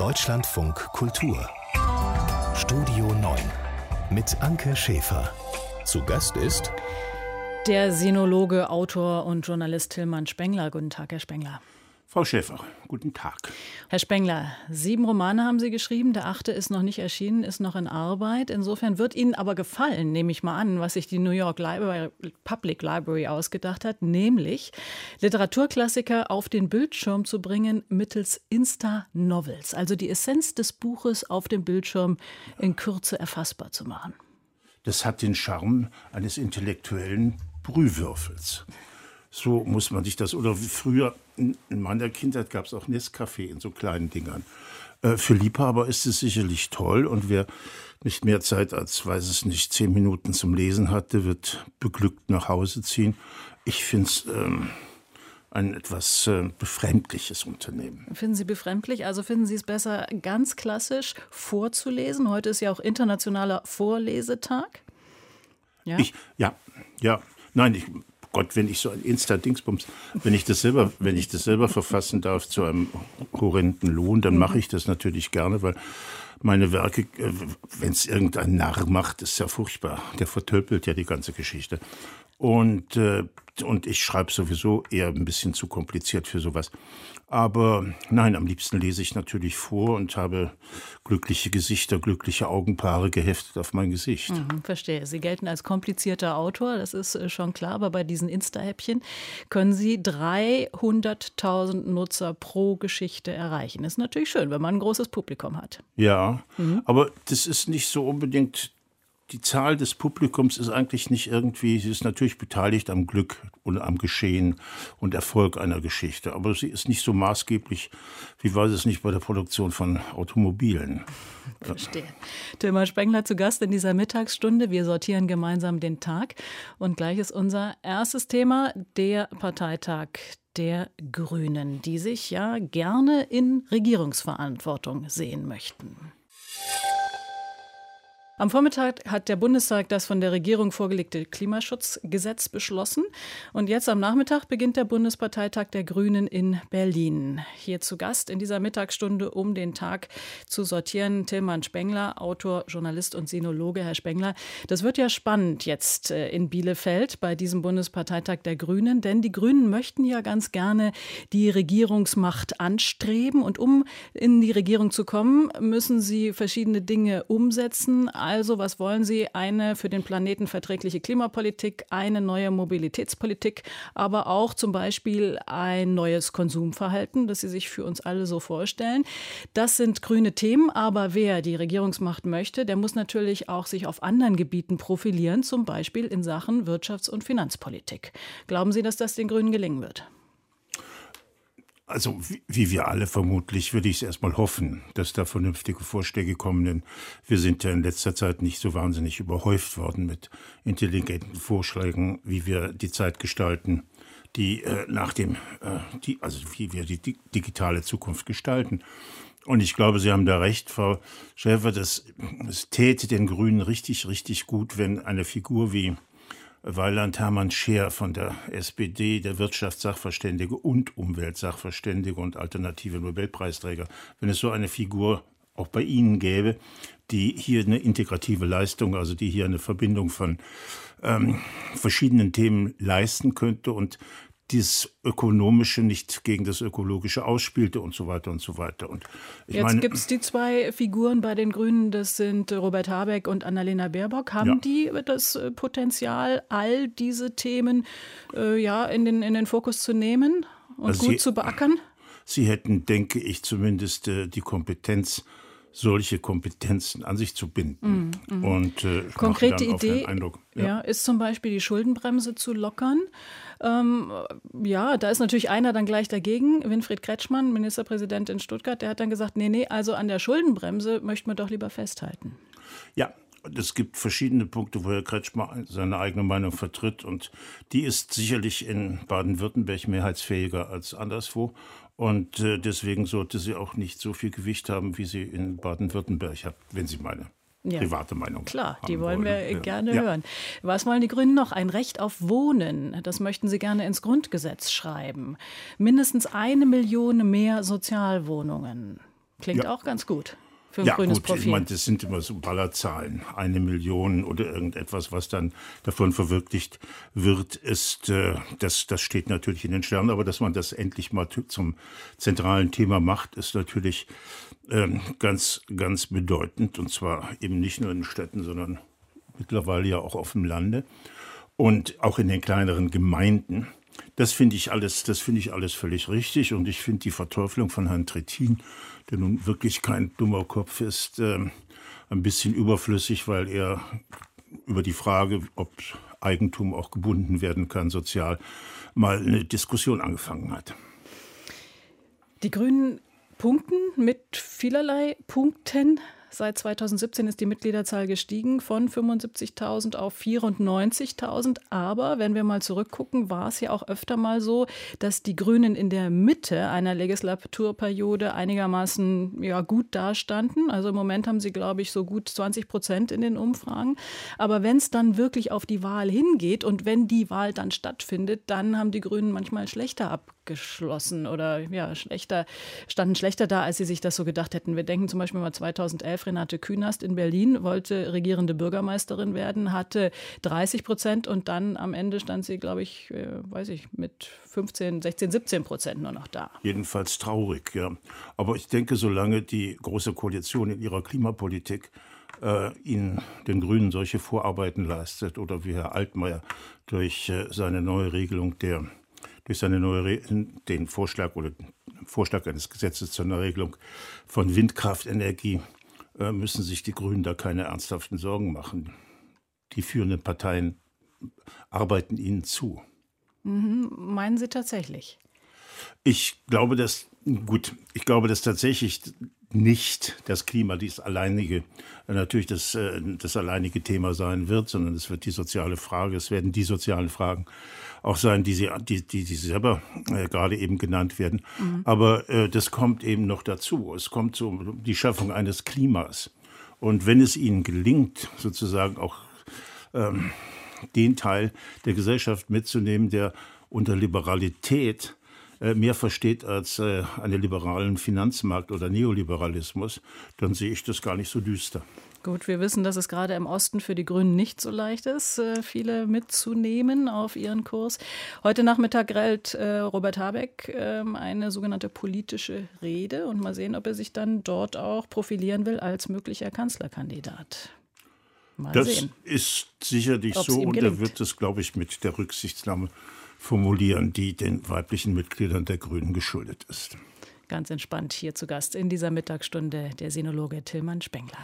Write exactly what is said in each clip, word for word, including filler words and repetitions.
Deutschlandfunk Kultur. Studio neun mit Anke Schäfer. Zu Gast ist der Sinologe, Autor und Journalist Tilman Spengler. Guten Tag, Herr Spengler. Frau Schäfer, guten Tag. Herr Spengler, sieben Romane haben Sie geschrieben, der achte ist noch nicht erschienen, ist noch in Arbeit. Insofern wird Ihnen aber gefallen, nehme ich mal an, was sich die New York Library, Public Library ausgedacht hat, nämlich Literaturklassiker auf den Bildschirm zu bringen mittels Insta-Novels, also die Essenz des Buches auf dem Bildschirm in Kürze erfassbar zu machen. Das hat den Charme eines intellektuellen Brühwürfels. So muss man sich das, oder wie früher in meiner Kindheit gab es auch Nescafé in so kleinen Dingern. Äh, für Liebhaber ist es sicherlich toll, und wer nicht mehr Zeit als, weiß es nicht, zehn Minuten zum Lesen hatte, wird beglückt nach Hause ziehen. Ich finde es ähm, ein etwas äh, befremdliches Unternehmen. Finden Sie befremdlich? Also finden Sie es besser, ganz klassisch vorzulesen? Heute ist ja auch internationaler Vorlesetag. Ja, ich, ja, ja. Nein, ich... Gott, wenn ich so ein Insta-Dingsbums, wenn ich das selber, wenn ich das selber verfassen darf zu einem horrenden Lohn, dann mache ich das natürlich gerne, weil meine Werke, wenn es irgendein Narr macht, ist ja furchtbar. Der vertölpelt ja die ganze Geschichte. Und, äh, und ich schreibe sowieso eher ein bisschen zu kompliziert für sowas. Aber nein, am liebsten lese ich natürlich vor und habe glückliche Gesichter, glückliche Augenpaare geheftet auf mein Gesicht. Mhm, verstehe. Sie gelten als komplizierter Autor, das ist schon klar, aber bei diesen Insta-Häppchen können Sie dreihunderttausend Nutzer pro Geschichte erreichen. Das ist natürlich schön, wenn man ein großes Publikum hat. Ja, mhm. Aber das ist nicht so unbedingt... Die Zahl des Publikums ist eigentlich nicht irgendwie, sie ist natürlich beteiligt am Glück und am Geschehen und Erfolg einer Geschichte, aber sie ist nicht so maßgeblich, wie war es nicht bei der Produktion von Automobilen. Verstehe. Tilman Spengler zu Gast in dieser Mittagsstunde. Wir sortieren gemeinsam den Tag und gleich ist unser erstes Thema der Parteitag der Grünen, die sich ja gerne in Regierungsverantwortung sehen möchten. Am Vormittag hat der Bundestag das von der Regierung vorgelegte Klimaschutzgesetz beschlossen. Und jetzt am Nachmittag beginnt der Bundesparteitag der Grünen in Berlin. Hier zu Gast in dieser Mittagsstunde, um den Tag zu sortieren, Tilman Spengler, Autor, Journalist und Sinologe. Herr Spengler, das wird ja spannend jetzt in Bielefeld bei diesem Bundesparteitag der Grünen. Denn die Grünen möchten ja ganz gerne die Regierungsmacht anstreben. Und um in die Regierung zu kommen, müssen sie verschiedene Dinge umsetzen. Also, was wollen Sie? Eine für den Planeten verträgliche Klimapolitik, eine neue Mobilitätspolitik, aber auch zum Beispiel ein neues Konsumverhalten, das Sie sich für uns alle so vorstellen. Das sind grüne Themen, aber wer die Regierungsmacht möchte, der muss natürlich auch sich auf anderen Gebieten profilieren, zum Beispiel in Sachen Wirtschafts- und Finanzpolitik. Glauben Sie, dass das den Grünen gelingen wird? Also wie, wie wir alle vermutlich, würde ich es erstmal hoffen, dass da vernünftige Vorschläge kommen. Denn wir sind ja in letzter Zeit nicht so wahnsinnig überhäuft worden mit intelligenten Vorschlägen, wie wir die Zeit gestalten, die äh, nach dem, äh, die, also wie wir die, die digitale Zukunft gestalten. Und ich glaube, Sie haben da recht, Frau Schäfer, das, es täte den Grünen richtig, richtig gut, wenn eine Figur wie Weyland Hermann Scheer von der S P D, der Wirtschaftssachverständige und Umweltsachverständige und alternative Nobelpreisträger, wenn es so eine Figur auch bei Ihnen gäbe, die hier eine integrative Leistung, also die hier eine Verbindung von ähm, verschiedenen Themen leisten könnte und dieses Ökonomische nicht gegen das Ökologische ausspielte und so weiter und so weiter. Und ich Jetzt meine, gibt es die zwei Figuren bei den Grünen, das sind Robert Habeck und Annalena Baerbock. Haben ja. die das Potenzial, all diese Themen äh, ja, in den, in den Fokus zu nehmen und also gut sie, zu beackern? Sie hätten, denke ich, zumindest äh, die Kompetenz, solche Kompetenzen an sich zu binden. Mm, mm. Und äh, konkrete dann Idee Eindruck, ja. Ja, ist zum Beispiel die Schuldenbremse zu lockern. Ähm, ja, da ist natürlich einer dann gleich dagegen. Winfried Kretschmann, Ministerpräsident in Stuttgart, der hat dann gesagt, nee, nee, also an der Schuldenbremse möchte man doch lieber festhalten. Ja, es gibt verschiedene Punkte, wo Herr Kretschmann seine eigene Meinung vertritt. Und die ist sicherlich in Baden-Württemberg mehrheitsfähiger als anderswo. Und äh, deswegen sollte sie auch nicht so viel Gewicht haben, wie sie in Baden-Württemberg hat, wenn Sie meine ja. private Meinung Klar, haben die wollen wollen. wir ja. gerne ja. hören. Was wollen die Grünen noch? Ein Recht auf Wohnen. Das möchten sie gerne ins Grundgesetz schreiben. Mindestens eine Million mehr Sozialwohnungen. Klingt ja. auch ganz gut. Für ein ja, grünes gut, Profil. Ich meine, das sind immer so Ballerzahlen. Eine Million oder irgendetwas, was dann davon verwirklicht wird, ist, äh, das, das steht natürlich in den Sternen. Aber dass man das endlich mal zum zentralen Thema macht, ist natürlich ähm, ganz, ganz bedeutend. Und zwar eben nicht nur in den Städten, sondern mittlerweile ja auch auf dem Lande und auch in den kleineren Gemeinden. Das finde ich alles, das finde ich alles völlig richtig. Und ich finde die Verteufelung von Herrn Trittin, der nun wirklich kein dummer Kopf ist, äh, ein bisschen überflüssig, weil er über die Frage, ob Eigentum auch gebunden werden kann, sozial, mal eine Diskussion angefangen hat. Die Grünen punkten mit vielerlei Punkten. Seit zweitausendsiebzehn ist die Mitgliederzahl gestiegen von fünfundsiebzigtausend auf vierundneunzigtausend. Aber wenn wir mal zurückgucken, war es ja auch öfter mal so, dass die Grünen in der Mitte einer Legislaturperiode einigermaßen ja, gut dastanden. Also im Moment haben sie, glaube ich, so gut zwanzig Prozent in den Umfragen. Aber wenn es dann wirklich auf die Wahl hingeht und wenn die Wahl dann stattfindet, dann haben die Grünen manchmal schlechter abgeschlossen oder ja, schlechter, standen schlechter da, als sie sich das so gedacht hätten. Wir denken zum Beispiel mal zweitausendelf, Renate Künast in Berlin wollte regierende Bürgermeisterin werden, hatte dreißig Prozent und dann am Ende stand sie, glaube ich, äh, weiß ich, mit fünfzehn, sechzehn, siebzehn Prozent nur noch da. Jedenfalls traurig, ja. Aber ich denke, solange die Große Koalition in ihrer Klimapolitik äh, ihnen, den Grünen, solche Vorarbeiten leistet oder wie Herr Altmaier durch äh, seine neue Regelung der durch seine neue Re- den Vorschlag oder Vorschlag eines Gesetzes zur Regelung von Windkraftenergie müssen sich die Grünen da keine ernsthaften Sorgen machen. Die führenden Parteien arbeiten ihnen zu. Mhm, meinen Sie tatsächlich? Ich glaube, dass, gut, ich glaube, dass tatsächlich nicht das Klima dies alleinige, natürlich das, das alleinige Thema sein wird, sondern es wird die soziale Frage, es werden die sozialen Fragen auch sein, die sie, die, die, die selber äh, gerade eben genannt werden. Mhm. Aber äh, das kommt eben noch dazu. Es kommt so um die Schaffung eines Klimas. Und wenn es ihnen gelingt, sozusagen auch ähm, den Teil der Gesellschaft mitzunehmen, der unter Liberalität mehr versteht als äh, einen liberalen Finanzmarkt oder Neoliberalismus, dann sehe ich das gar nicht so düster. Gut, wir wissen, dass es gerade im Osten für die Grünen nicht so leicht ist, äh, viele mitzunehmen auf ihren Kurs. Heute Nachmittag hält äh, Robert Habeck äh, eine sogenannte politische Rede und mal sehen, ob er sich dann dort auch profilieren will als möglicher Kanzlerkandidat. Mal das sehen. ist sicherlich so und er wird es, glaube ich, mit der Rücksichtnahme formulieren, die den weiblichen Mitgliedern der Grünen geschuldet ist. Ganz entspannt hier zu Gast in dieser Mittagsstunde der Sinologe Tilman Spengler.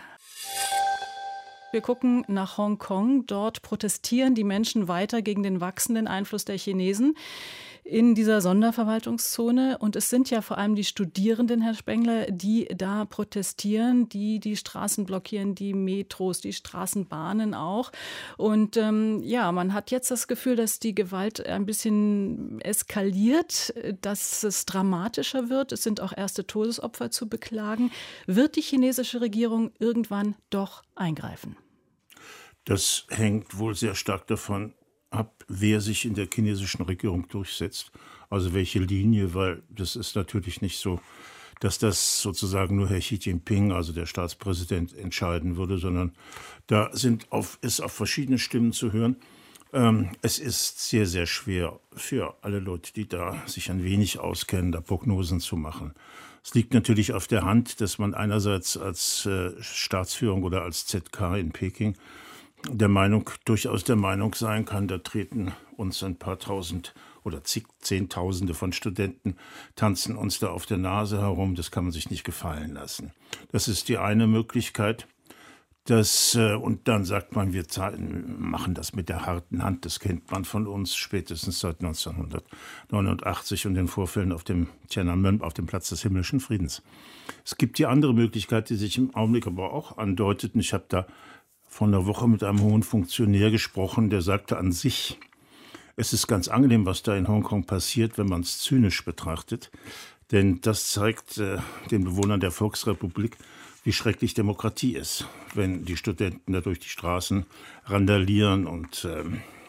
Wir gucken nach Hongkong. Dort protestieren die Menschen weiter gegen den wachsenden Einfluss der Chinesen in dieser Sonderverwaltungszone. Und es sind ja vor allem die Studierenden, Herr Spengler, die da protestieren, die die Straßen blockieren, die Metros, die Straßenbahnen auch. Und ähm, ja, man hat jetzt das Gefühl, dass die Gewalt ein bisschen eskaliert, dass es dramatischer wird. Es sind auch erste Todesopfer zu beklagen. Wird die chinesische Regierung irgendwann doch eingreifen? Das hängt wohl sehr stark davon ab, wer sich in der chinesischen Regierung durchsetzt, also welche Linie, weil das ist natürlich nicht so, dass das sozusagen nur Herr Xi Jinping, also der Staatspräsident, entscheiden würde, sondern da sind auf, ist auf verschiedene Stimmen zu hören. Ähm, es ist sehr, sehr schwer für alle Leute, die da sich ein wenig auskennen, da Prognosen zu machen. Es liegt natürlich auf der Hand, dass man einerseits als äh, Staatsführung oder als Z K in Peking der Meinung, durchaus der Meinung sein kann, da treten uns ein paar Tausend oder zig, Zehntausende von Studenten, tanzen uns da auf der Nase herum, das kann man sich nicht gefallen lassen. Das ist die eine Möglichkeit. Das, äh, und dann sagt man, wir machen das mit der harten Hand, das kennt man von uns spätestens seit neunzehnhundertneunundachtzig und den Vorfällen auf dem Tiananmen, auf dem Platz des himmlischen Friedens. Es gibt die andere Möglichkeit, die sich im Augenblick aber auch andeutet, und ich habe da vor einer Woche mit einem hohen Funktionär gesprochen, der sagte an sich, es ist ganz angenehm, was da in Hongkong passiert, wenn man es zynisch betrachtet. Denn das zeigt äh, den Bewohnern der Volksrepublik, wie schrecklich Demokratie ist, wenn die Studenten da durch die Straßen randalieren und ähm,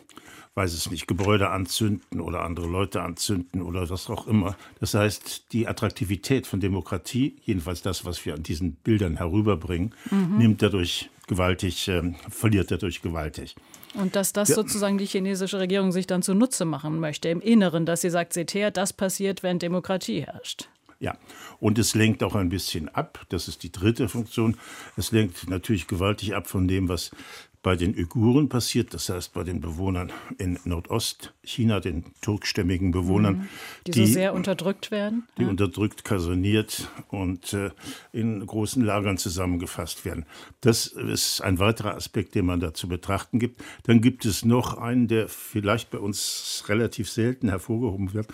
weiß es nicht, Gebäude anzünden oder andere Leute anzünden oder was auch immer. Das heißt, die Attraktivität von Demokratie, jedenfalls das, was wir an diesen Bildern herüberbringen, mhm. nimmt dadurch gewaltig, äh, verliert dadurch gewaltig. Und dass das ja. sozusagen die chinesische Regierung sich dann zunutze machen möchte im Inneren, dass sie sagt, seht her, das passiert, wenn Demokratie herrscht. Ja, und es lenkt auch ein bisschen ab, das ist die dritte Funktion, es lenkt natürlich gewaltig ab von dem, was bei den Uiguren passiert, das heißt bei den Bewohnern in Nordostchina, den turkstämmigen Bewohnern. Mhm. Die, die so sehr unterdrückt werden. Die ja. unterdrückt, kaserniert und äh, in großen Lagern zusammengefasst werden. Das ist ein weiterer Aspekt, den man da zu betrachten gibt. Dann gibt es noch einen, der vielleicht bei uns relativ selten hervorgehoben wird.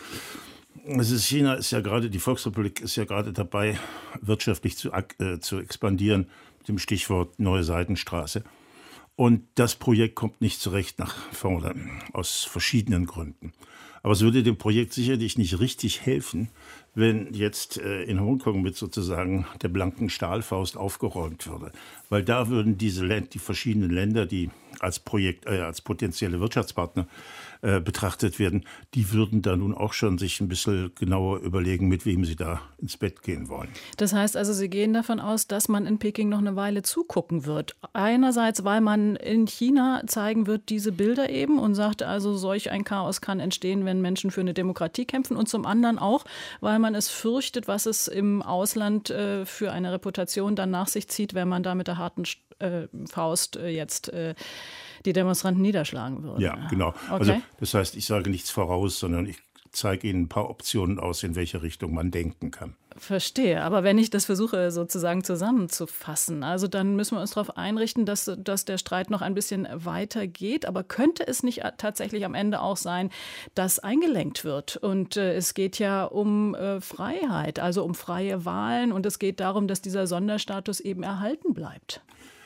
Es ist China ist ja gerade, die Volksrepublik ist ja gerade dabei, wirtschaftlich zu, äh, zu expandieren, mit dem Stichwort Neue Seidenstraße. Und das Projekt kommt nicht zurecht nach vorne, aus verschiedenen Gründen. Aber es würde dem Projekt sicherlich nicht richtig helfen, wenn jetzt äh, in Hongkong mit sozusagen der blanken Stahlfaust aufgeräumt würde. Weil da würden diese Länd- die verschiedenen Länder, die als Projekt, äh, als potenzielle Wirtschaftspartner äh, betrachtet werden, die würden da nun auch schon sich ein bisschen genauer überlegen, mit wem sie da ins Bett gehen wollen. Das heißt also, Sie gehen davon aus, dass man in Peking noch eine Weile zugucken wird. Einerseits, weil man in China zeigen wird, diese Bilder eben und sagt also, solch ein Chaos kann entstehen, wenn Menschen für eine Demokratie kämpfen. Und zum anderen auch, weil man es fürchtet, was es im Ausland äh, für eine Reputation dann nach sich zieht, wenn man da mit der harten äh, Faust äh, jetzt äh, die Demonstranten niederschlagen würde. Ja, genau. Okay. Also das heißt, ich sage nichts voraus, sondern ich zeige Ihnen ein paar Optionen aus, in welche Richtung man denken kann. Verstehe, aber wenn ich das versuche sozusagen zusammenzufassen, also dann müssen wir uns darauf einrichten, dass, dass der Streit noch ein bisschen weiter geht, aber könnte es nicht tatsächlich am Ende auch sein, dass eingelenkt wird und äh, es geht ja um äh, Freiheit, also um freie Wahlen und es geht darum, dass dieser Sonderstatus eben erhalten bleibt.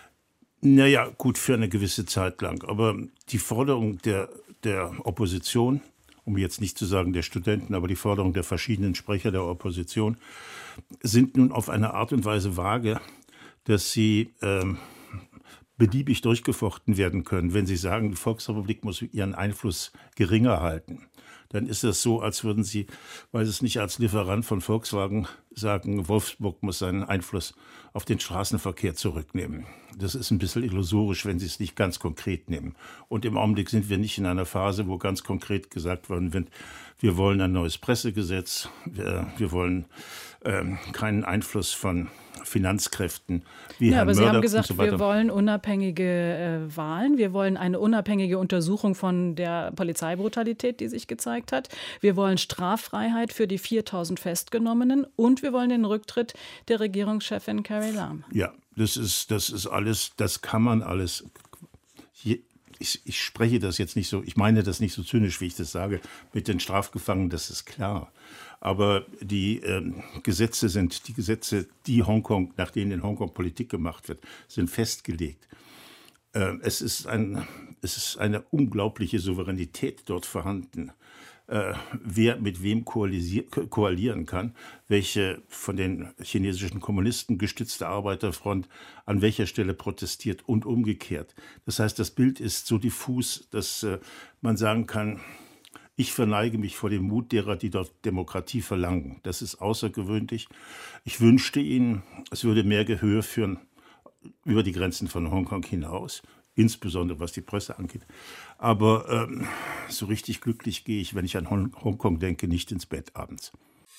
Naja, gut, für eine gewisse Zeit lang, aber die Forderung der, der Opposition, um jetzt nicht zu sagen der Studenten, aber die Forderungen der verschiedenen Sprecher der Opposition sind nun auf eine Art und Weise vage, dass sie ähm, beliebig durchgefochten werden können. Wenn sie sagen, die Volksrepublik muss ihren Einfluss geringer halten, dann ist das so, als würden sie, weiß es nicht, als Lieferant von Volkswagen sagen, Wolfsburg muss seinen Einfluss auf den Straßenverkehr zurücknehmen. Das ist ein bisschen illusorisch, wenn sie es nicht ganz konkret nehmen. Und im Augenblick sind wir nicht in einer Phase, wo ganz konkret gesagt worden wird, wir wollen ein neues Pressegesetz, wir, wir wollen ähm, keinen Einfluss von Finanzkräften wie ja, Herrn aber Sie Murdoch haben gesagt, und so weiter. Wir wollen unabhängige äh, Wahlen, wir wollen eine unabhängige Untersuchung von der Polizeibrutalität, die sich gezeigt hat. Wir wollen Straffreiheit für die viertausend Festgenommenen und wir wollen den Rücktritt der Regierungschefin Carrie Lam. Ja, das ist, das ist alles, das kann man alles. Ich, ich spreche das jetzt nicht so, ich meine das nicht so zynisch, wie ich das sage, mit den Strafgefangenen, das ist klar. Aber die äh, Gesetze sind, die Gesetze, die Hongkong, nach denen in Hongkong Politik gemacht wird, sind festgelegt. Äh, es ist ein, es ist eine unglaubliche Souveränität dort vorhanden, äh, wer mit wem koalieren kann, welche von den chinesischen Kommunisten gestützte Arbeiterfront an welcher Stelle protestiert und umgekehrt. Das heißt, das Bild ist so diffus, dass äh, man sagen kann, ich verneige mich vor dem Mut derer, die dort Demokratie verlangen. Das ist außergewöhnlich. Ich wünschte Ihnen, es würde mehr Gehör führen über die Grenzen von Hongkong hinaus, insbesondere was die Presse angeht. Aber ähm, so richtig glücklich gehe ich, wenn ich an Hongkong denke, nicht ins Bett abends.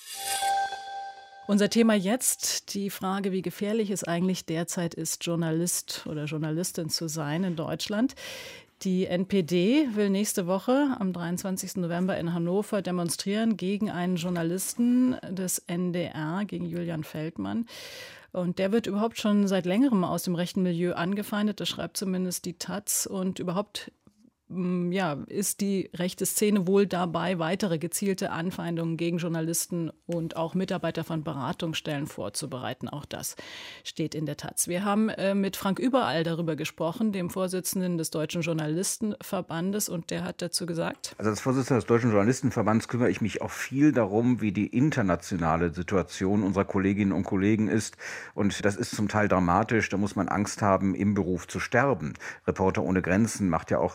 Unser Thema jetzt, die Frage, wie gefährlich es eigentlich derzeit ist, Journalist oder Journalistin zu sein in Deutschland. Die N P D will nächste Woche am dreiundzwanzigsten November in Hannover demonstrieren gegen einen Journalisten des N D R, gegen Julian Feldmann. Und der wird überhaupt schon seit längerem aus dem rechten Milieu angefeindet, das schreibt zumindest die Taz. Und überhaupt ja, ist die rechte Szene wohl dabei, weitere gezielte Anfeindungen gegen Journalisten und auch Mitarbeiter von Beratungsstellen vorzubereiten. Auch das steht in der Taz. Wir haben äh, mit Frank Überall darüber gesprochen, dem Vorsitzenden des Deutschen Journalistenverbandes, und der hat dazu gesagt: Also als Vorsitzender des Deutschen Journalistenverbandes kümmere ich mich auch viel darum, wie die internationale Situation unserer Kolleginnen und Kollegen ist. Und das ist zum Teil dramatisch. Da muss man Angst haben, im Beruf zu sterben. Reporter ohne Grenzen macht ja auch regelmäßig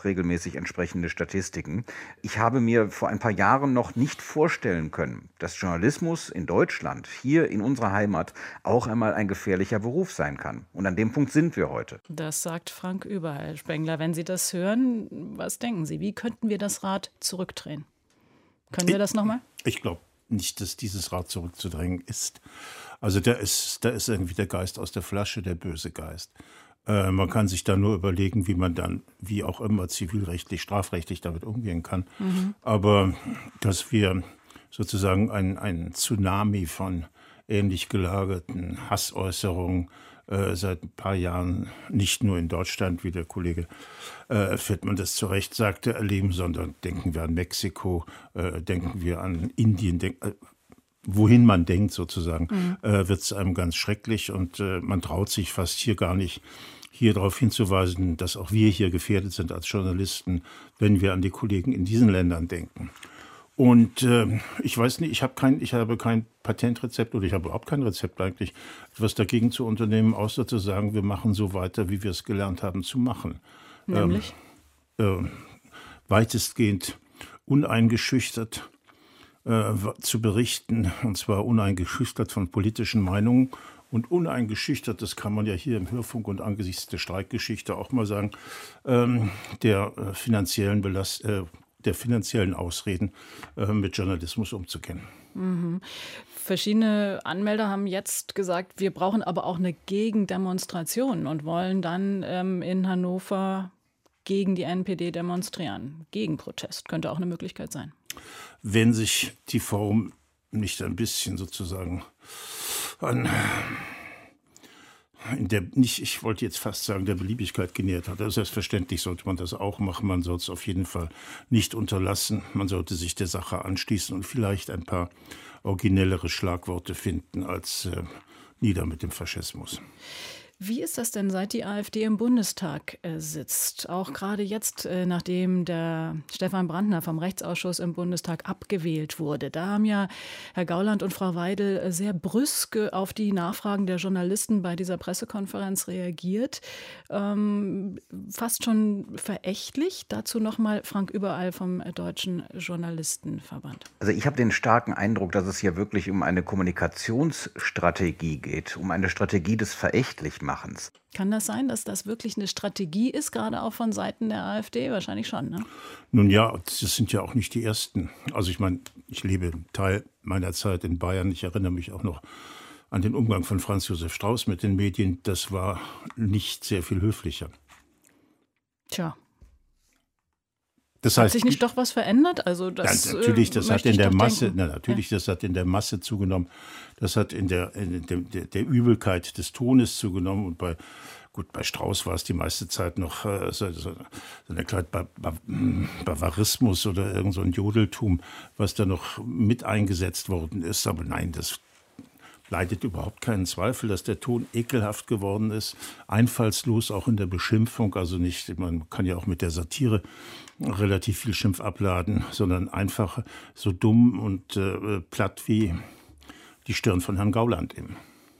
sich entsprechende Statistiken. Ich habe mir vor ein paar Jahren noch nicht vorstellen können, dass Journalismus in Deutschland, hier in unserer Heimat, auch einmal ein gefährlicher Beruf sein kann. Und an dem Punkt sind wir heute. Das sagt Frank Überall. Herr Spengler, wenn Sie das hören, was denken Sie? Wie könnten wir das Rad zurückdrehen? Können wir das nochmal? Ich glaube nicht, dass dieses Rad zurückzudrängen ist. Also da ist, da ist irgendwie der Geist aus der Flasche, der böse Geist. Äh, man kann sich da nur überlegen, wie man dann, wie auch immer, zivilrechtlich, strafrechtlich damit umgehen kann. Mhm. Aber dass wir sozusagen ein, ein Tsunami von ähnlich gelagerten Hassäußerungen äh, seit ein paar Jahren, nicht nur in Deutschland, wie der Kollege äh, Fettmann das zu Recht sagte, erleben, sondern denken wir an Mexiko, äh, denken wir an Indien, denk, äh, wohin man denkt sozusagen, mhm. äh, wird es einem ganz schrecklich und äh, man traut sich fast hier gar nicht, hier darauf hinzuweisen, dass auch wir hier gefährdet sind als Journalisten, wenn wir an die Kollegen in diesen Ländern denken. Und äh, ich weiß nicht, ich habe kein, ich habe kein Patentrezept oder ich habe überhaupt kein Rezept eigentlich, etwas dagegen zu unternehmen, außer zu sagen, wir machen so weiter, wie wir es gelernt haben zu machen. Nämlich? Ähm, äh, weitestgehend uneingeschüchtert äh, zu berichten, und zwar uneingeschüchtert von politischen Meinungen. Und uneingeschüchtert, das kann man ja hier im Hörfunk und angesichts der Streikgeschichte auch mal sagen, ähm, der äh, finanziellen Belast äh, der finanziellen Ausreden äh, mit Journalismus umzugehen. Mhm. Verschiedene Anmelder haben jetzt gesagt, wir brauchen aber auch eine Gegendemonstration und wollen dann ähm, in Hannover gegen die N P D demonstrieren. Gegenprotest könnte auch eine Möglichkeit sein. Wenn sich die Form nicht ein bisschen sozusagen an in der, nicht, ich wollte jetzt fast sagen, der Beliebigkeit genähert hat. Also selbstverständlich sollte man das auch machen. Man sollte es auf jeden Fall nicht unterlassen. Man sollte sich der Sache anschließen und vielleicht ein paar originellere Schlagworte finden als äh, nieder mit dem Faschismus. Wie ist das denn, seit die AfD im Bundestag äh, sitzt? Auch gerade jetzt, äh, nachdem der Stefan Brandner vom Rechtsausschuss im Bundestag abgewählt wurde. Da haben ja Herr Gauland und Frau Weidel äh, sehr brüsk auf die Nachfragen der Journalisten bei dieser Pressekonferenz reagiert. Ähm, fast schon verächtlich. Dazu nochmal Frank Überall vom Deutschen Journalistenverband. Also ich habe den starken Eindruck, dass es hier wirklich um eine Kommunikationsstrategie geht, um eine Strategie des Verächtlichmachens. Kann das sein, dass das wirklich eine Strategie ist, gerade auch von Seiten der AfD? Wahrscheinlich schon, ne? Nun ja, das sind ja auch nicht die Ersten. Also ich meine, ich lebe einen Teil meiner Zeit in Bayern. Ich erinnere mich auch noch an den Umgang von Franz Josef Strauß mit den Medien. Das war nicht sehr viel höflicher. Tja. Das heißt, hat sich nicht doch was verändert? Also das, ja, natürlich, das äh, hat in der Masse, na, natürlich, ja. das hat in der Masse zugenommen. Das hat in der, in der, der, der Übelkeit des Tones zugenommen. Und bei, gut, bei Strauß war es die meiste Zeit noch äh, so, so, so eine kleine Bavarismus oder irgend so ein Jodeltum, was da noch mit eingesetzt worden ist. Aber nein, das leidet überhaupt keinen Zweifel, dass der Ton ekelhaft geworden ist, einfallslos auch in der Beschimpfung, also nicht, man kann ja auch mit der Satire relativ viel Schimpf abladen, sondern einfach so dumm und äh, platt wie die Stirn von Herrn Gauland eben.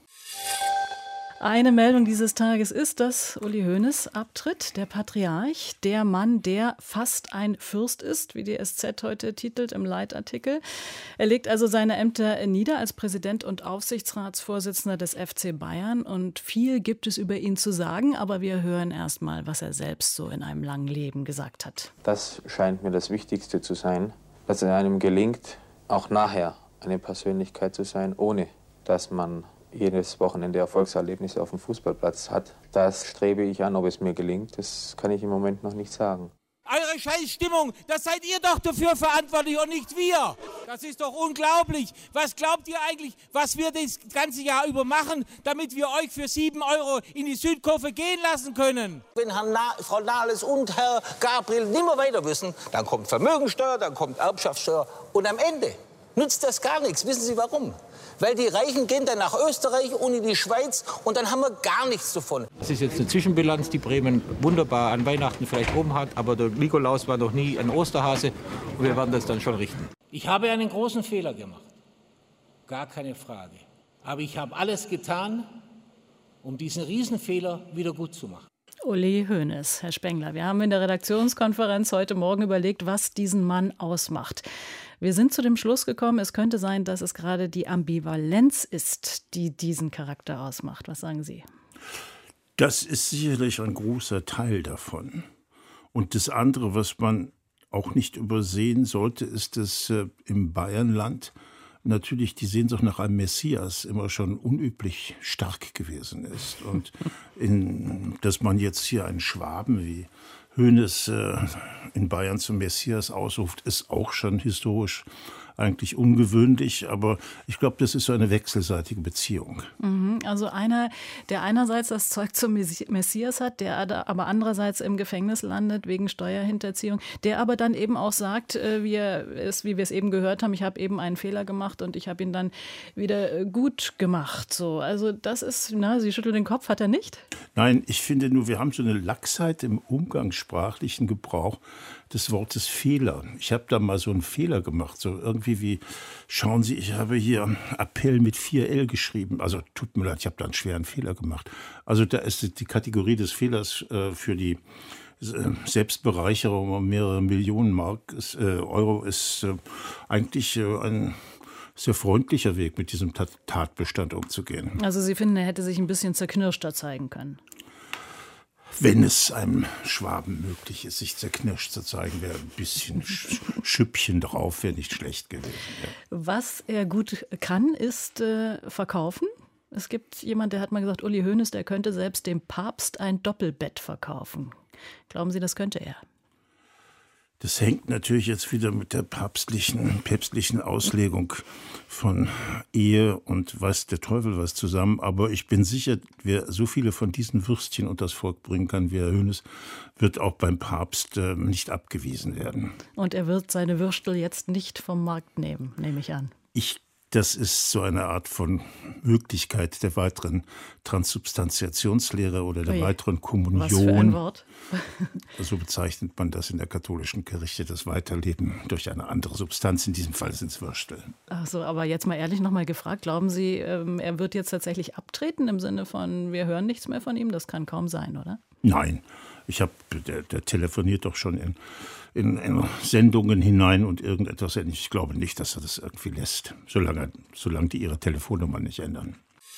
Eine Meldung dieses Tages ist, dass Uli Hoeneß abtritt, der Patriarch, der Mann, der fast ein Fürst ist, wie die S Z heute titelt im Leitartikel. Er legt also seine Ämter nieder als Präsident und Aufsichtsratsvorsitzender des F C Bayern und viel gibt es über ihn zu sagen, aber wir hören erst mal, was er selbst so in einem langen Leben gesagt hat. Das scheint mir das Wichtigste zu sein, dass es einem gelingt, auch nachher eine Persönlichkeit zu sein, ohne dass man jedes Wochenende Erfolgserlebnisse auf dem Fußballplatz hat. Das strebe ich an, ob es mir gelingt, das kann ich im Moment noch nicht sagen. Eure Scheißstimmung, das seid ihr doch dafür verantwortlich und nicht wir. Das ist doch unglaublich. Was glaubt ihr eigentlich, was wir das ganze Jahr über machen, damit wir euch für sieben Euro in die Südkurve gehen lassen können? Wenn Herr Na- Frau Nahles und Herr Gabriel nicht mehr weiter wissen, dann kommt Vermögensteuer, dann kommt Erbschaftssteuer und am Ende nützt das gar nichts. Wissen Sie warum? Weil die Reichen gehen dann nach Österreich und in die Schweiz und dann haben wir gar nichts davon. Das ist jetzt eine Zwischenbilanz, die Bremen wunderbar an Weihnachten vielleicht oben hat, aber der Nikolaus war noch nie ein Osterhase und wir werden das dann schon richten. Ich habe einen großen Fehler gemacht, gar keine Frage. Aber ich habe alles getan, um diesen Riesenfehler wieder gut zu machen. Uli Hoeneß, Herr Spengler. Wir haben in der Redaktionskonferenz heute Morgen überlegt, was diesen Mann ausmacht. Wir sind zu dem Schluss gekommen, es könnte sein, dass es gerade die Ambivalenz ist, die diesen Charakter ausmacht. Was sagen Sie? Das ist sicherlich ein großer Teil davon. Und das andere, was man auch nicht übersehen sollte, ist, dass äh, im Bayernland natürlich die Sehnsucht nach einem Messias immer schon unüblich stark gewesen ist. Und in, dass man jetzt hier einen Schwaben wie Hoeneß äh, in Bayern zum Messias ausruft, ist auch schon historisch eigentlich ungewöhnlich, aber ich glaube, das ist so eine wechselseitige Beziehung. Also einer, der einerseits das Zeug zum Messias hat, der aber andererseits im Gefängnis landet wegen Steuerhinterziehung, der aber dann eben auch sagt, wie, er es, wie wir es eben gehört haben, ich habe eben einen Fehler gemacht und ich habe ihn dann wieder gut gemacht. So, also das ist, na, Sie schütteln den Kopf, hat er nicht? Nein, ich finde nur, wir haben so eine Laxheit im umgangssprachlichen Gebrauch des Wortes Fehler. Ich habe da mal so einen Fehler gemacht, so irgendwie wie, schauen Sie, ich habe hier Appell mit vier L geschrieben. Also tut mir leid, ich habe da einen schweren Fehler gemacht. Also da ist die Kategorie des Fehlers äh, für die äh, Selbstbereicherung um mehrere Millionen Mark, ist, äh, Euro ist äh, eigentlich äh, ein sehr freundlicher Weg, mit diesem Tat- Tatbestand umzugehen. Also Sie finden, er hätte sich ein bisschen zerknirschter zeigen können? Wenn es einem Schwaben möglich ist, sich zerknirscht zu zeigen, wäre ein bisschen Schüppchen drauf, wäre nicht schlecht gewesen. Ja. Was er gut kann, ist äh, verkaufen. Es gibt jemanden, der hat mal gesagt, Uli Hoeneß, der könnte selbst dem Papst ein Doppelbett verkaufen. Glauben Sie, das könnte er? Das hängt natürlich jetzt wieder mit der papstlichen, päpstlichen Auslegung von Ehe und weiß der Teufel was zusammen. Aber ich bin sicher, wer so viele von diesen Würstchen unters Volk bringen kann wie Herr Hoeneß, wird auch beim Papst äh, nicht abgewiesen werden. Und er wird seine Würstel jetzt nicht vom Markt nehmen, nehme ich an. Ich Das ist so eine Art von Möglichkeit der weiteren Transsubstantiationslehre oder der Oje. weiteren Kommunion. Was für ein Wort. So bezeichnet man das in der katholischen Kirche, das Weiterleben durch eine andere Substanz. In diesem Fall sind es Würstel. Ach so, aber jetzt mal ehrlich noch mal gefragt, glauben Sie, er wird jetzt tatsächlich abtreten im Sinne von, wir hören nichts mehr von ihm? Das kann kaum sein, oder? Nein, ich habe, der, der telefoniert doch schon in, in, in Sendungen hinein und irgendetwas. Ich glaube nicht, dass er das irgendwie lässt, solange, solange die ihre Telefonnummer nicht ändern.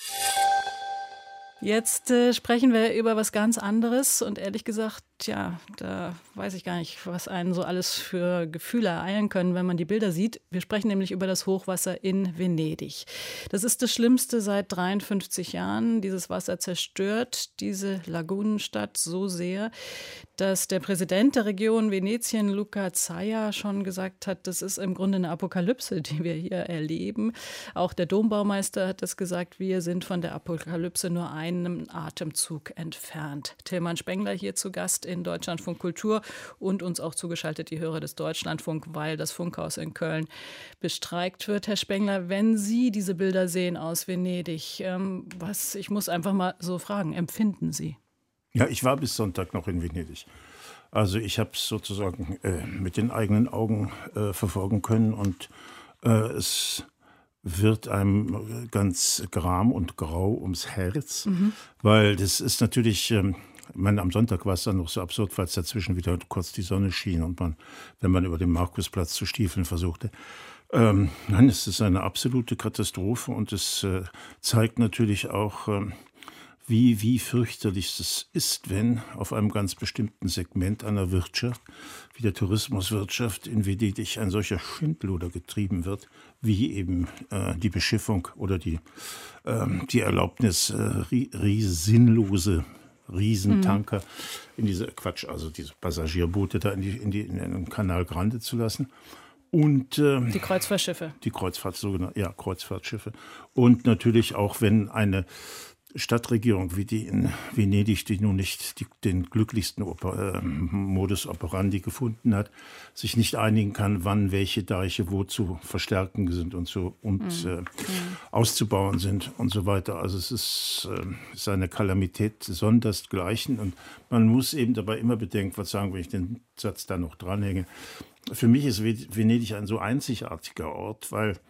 Jetzt äh, sprechen wir über was ganz anderes und ehrlich gesagt, ja, da weiß ich gar nicht, was einen so alles für Gefühle ereilen können, wenn man die Bilder sieht. Wir sprechen nämlich über das Hochwasser in Venedig. Das ist das Schlimmste seit dreiundfünfzig Jahren. Dieses Wasser zerstört diese Lagunenstadt so sehr, dass der Präsident der Region Venetien, Luca Zaia, schon gesagt hat, das ist im Grunde eine Apokalypse, die wir hier erleben. Auch der Dombaumeister hat das gesagt, wir sind von der Apokalypse nur einen Atemzug entfernt. Tilman Spengler hier zu Gast in Deutschlandfunk Kultur und uns auch zugeschaltet die Hörer des Deutschlandfunk, weil das Funkhaus in Köln bestreikt wird. Herr Spengler, wenn Sie diese Bilder sehen aus Venedig, ähm, was, ich muss einfach mal so fragen, empfinden Sie? Ja, ich war bis Sonntag noch in Venedig. Also ich habe es sozusagen äh, mit den eigenen Augen äh, verfolgen können und äh, es wird einem ganz gram und grau ums Herz, mhm. weil das ist natürlich, ähm, ich meine, am Sonntag war es dann noch so absurd, weil es dazwischen wieder kurz die Sonne schien und man, wenn man über den Markusplatz zu stiefeln versuchte. Ähm, nein, es ist eine absolute Katastrophe und es äh, zeigt natürlich auch, ähm, wie, wie fürchterlich es ist, wenn auf einem ganz bestimmten Segment einer Wirtschaft, wie der Tourismuswirtschaft in Venedig, ein solcher Schindluder getrieben wird, wie eben äh, die Beschiffung oder die, äh, die Erlaubnis, äh, sinnlose Riesentanker mhm. in diese, Quatsch, also diese Passagierboote da in, die, in, die, in den Kanal Grande zu lassen. Und, ähm, die Kreuzfahrtschiffe. Die Kreuzfahrt, sogenannte, ja, Kreuzfahrtschiffe. Und natürlich auch, wenn eine Stadtregierung wie die in Venedig, die nun nicht die, den glücklichsten Oper, äh, Modus operandi gefunden hat, sich nicht einigen kann, wann welche Deiche wo zu verstärken sind und, so, und mhm. äh, auszubauen sind und so weiter. Also es ist, äh, ist eine Kalamität sondersgleichen und man muss eben dabei immer bedenken, was sagen, wenn ich den Satz da noch dranhänge. Für mich ist Venedig ein so einzigartiger Ort, weil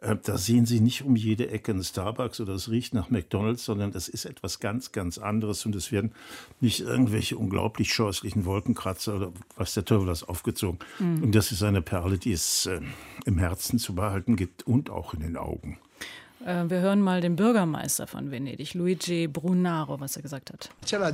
Äh, da sehen Sie nicht um jede Ecke einen Starbucks oder es riecht nach McDonald's, sondern das ist etwas ganz, ganz anderes. Und es werden nicht irgendwelche unglaublich scheußlichen Wolkenkratzer oder was der Teufel das aufgezogen. Mhm. Und das ist eine Perle, die es äh, im Herzen zu behalten gibt und auch in den Augen. Wir hören mal den Bürgermeister von Venedig, Luigi Brunaro, was er gesagt hat.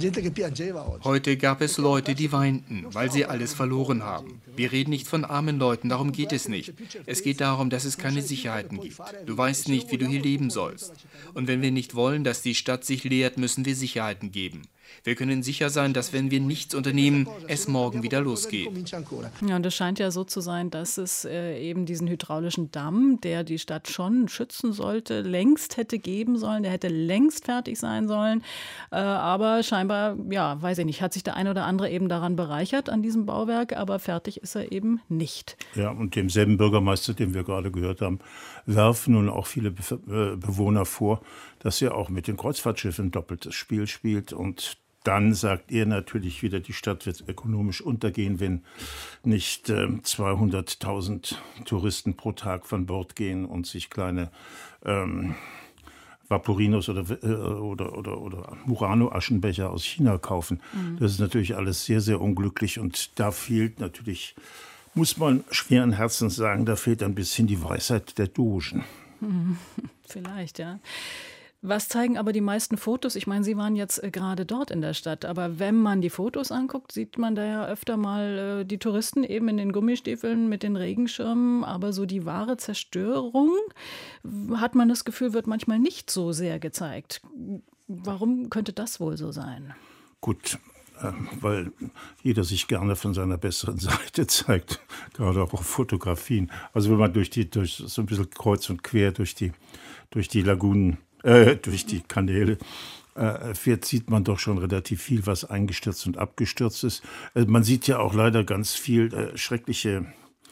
Heute gab es Leute, die weinten, weil sie alles verloren haben. Wir reden nicht von armen Leuten, darum geht es nicht. Es geht darum, dass es keine Sicherheiten gibt. Du weißt nicht, wie du hier leben sollst. Und wenn wir nicht wollen, dass die Stadt sich leert, müssen wir Sicherheiten geben. Wir können sicher sein, dass wenn wir nichts unternehmen, es morgen wieder losgeht. Ja, und es scheint ja so zu sein, dass es äh, eben diesen hydraulischen Damm, der die Stadt schon schützen sollte, längst hätte geben sollen. Der hätte längst fertig sein sollen. Äh, aber scheinbar, ja, weiß ich nicht, hat sich der eine oder andere eben daran bereichert an diesem Bauwerk, aber fertig ist er eben nicht. Ja, und demselben Bürgermeister, den wir gerade gehört haben, werfen nun auch viele Be- Bewohner vor, dass er auch mit den Kreuzfahrtschiffen ein doppeltes Spiel spielt. Und dann sagt er natürlich wieder, die Stadt wird ökonomisch untergehen, wenn nicht äh, zweihunderttausend Touristen pro Tag von Bord gehen und sich kleine ähm, Vaporinos oder, äh, oder, oder, oder Murano-Aschenbecher aus China kaufen. Mhm. Das ist natürlich alles sehr, sehr unglücklich. Und da fehlt natürlich, muss man schweren Herzens sagen, da fehlt ein bisschen die Weisheit der Dogen. Mhm. Vielleicht, ja. Was zeigen aber die meisten Fotos? Ich meine, Sie waren jetzt äh, gerade dort in der Stadt, aber wenn man die Fotos anguckt, sieht man da ja öfter mal äh, die Touristen eben in den Gummistiefeln mit den Regenschirmen, aber so die wahre Zerstörung, hat man das Gefühl, wird manchmal nicht so sehr gezeigt. Warum könnte das wohl so sein? Gut, äh, weil jeder sich gerne von seiner besseren Seite zeigt, gerade auch auf Fotografien. Also wenn man durch die, durch so ein bisschen kreuz und quer durch die, durch die Lagunen Äh, durch die Kanäle äh, fährt, sieht man doch schon relativ viel, was eingestürzt und abgestürzt ist. Äh, man sieht ja auch leider ganz viel äh, schreckliche,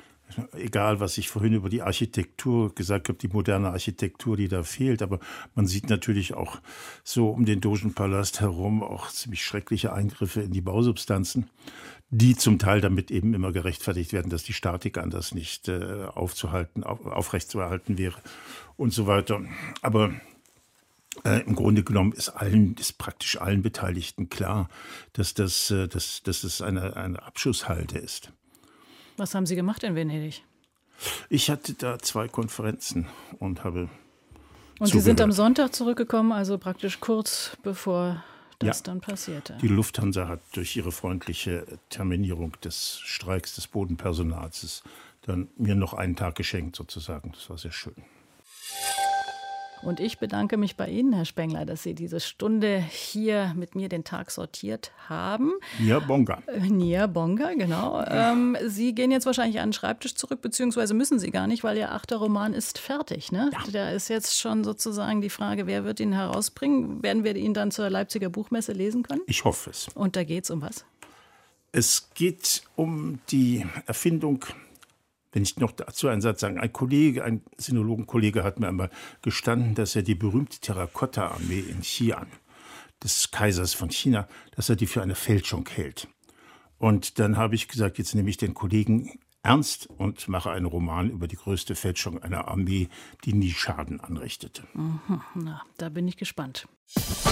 egal was ich vorhin über die Architektur gesagt habe, die moderne Architektur, die da fehlt, aber man sieht natürlich auch so um den Dogenpalast herum auch ziemlich schreckliche Eingriffe in die Bausubstanzen, die zum Teil damit eben immer gerechtfertigt werden, dass die Statik anders nicht äh, aufzuhalten, auf, aufrechtzuerhalten wäre und so weiter. Aber Äh, im Grunde genommen ist allen, ist praktisch allen Beteiligten klar, dass das, äh, dass, dass das eine, eine Abschusshalde ist. Was haben Sie gemacht in Venedig? Ich hatte da zwei Konferenzen und habe Und Sie sind am Sonntag zurückgekommen, also praktisch kurz bevor das ja, dann passierte. Die Lufthansa hat durch ihre freundliche Terminierung des Streiks des Bodenpersonals dann mir noch einen Tag geschenkt sozusagen. Das war sehr schön. Und ich bedanke mich bei Ihnen, Herr Spengler, dass Sie diese Stunde hier mit mir den Tag sortiert haben. Nia Bonga. Nia Bonga, genau. Ähm, Sie gehen jetzt wahrscheinlich an den Schreibtisch zurück, beziehungsweise müssen Sie gar nicht, weil Ihr achter Roman ist fertig. Ne? Ja. Da ist jetzt schon sozusagen die Frage, wer wird ihn herausbringen? Werden wir ihn dann zur Leipziger Buchmesse lesen können? Ich hoffe es. Und da geht es um was? Es geht um die Erfindung. Wenn ich noch dazu einen Satz sagen, ein Kollege, ein Sinologenkollege hat mir einmal gestanden, dass er die berühmte Terrakotta-Armee in Xi'an, des Kaisers von China, dass er die für eine Fälschung hält. Und dann habe ich gesagt, jetzt nehme ich den Kollegen ernst und mache einen Roman über die größte Fälschung einer Armee, die nie Schaden anrichtete. Mhm, na, da bin ich gespannt.